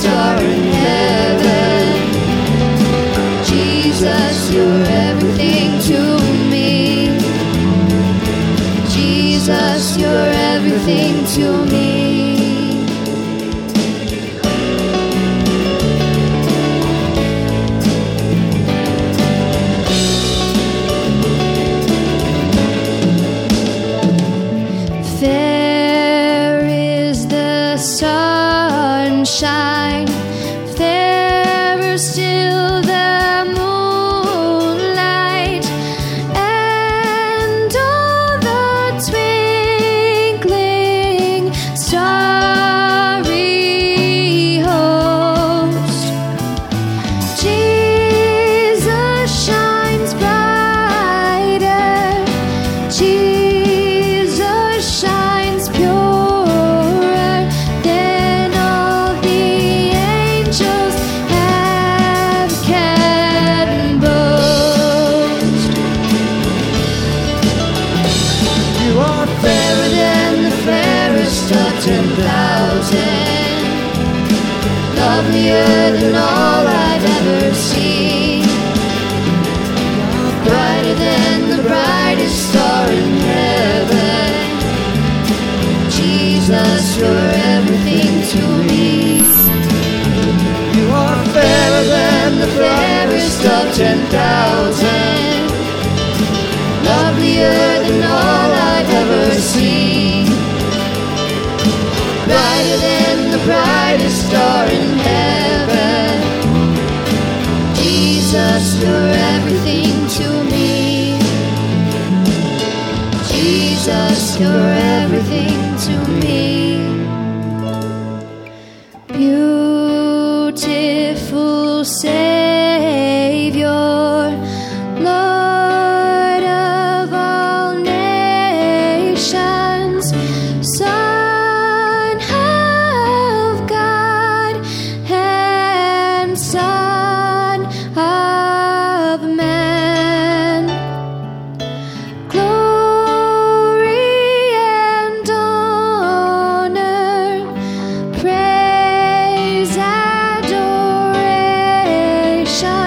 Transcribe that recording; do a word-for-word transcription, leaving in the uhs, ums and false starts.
star in heaven. Jesus, you're everything to me. Jesus, you're everything to me. Fair is the sunshine, fairer still the moonlight, and all the twinkling starry host. Jesus shines brighter, Jesus shines purer than all the angels have can boast. You are fairer than the fairest of ten thousand, lovelier than all I've ever seen, brighter than the brightest star in heaven. Jesus, you're everything to me. You are fairer than the fairest of ten thousand, lovelier than all I've ever seen, brighter than the brightest star in heaven. Jesus, you're everything to me. Jesus, you're everything to me. Beautiful Savior, Lord of all nations, Son of God and Son of Man. Glory and honor, praise, adoration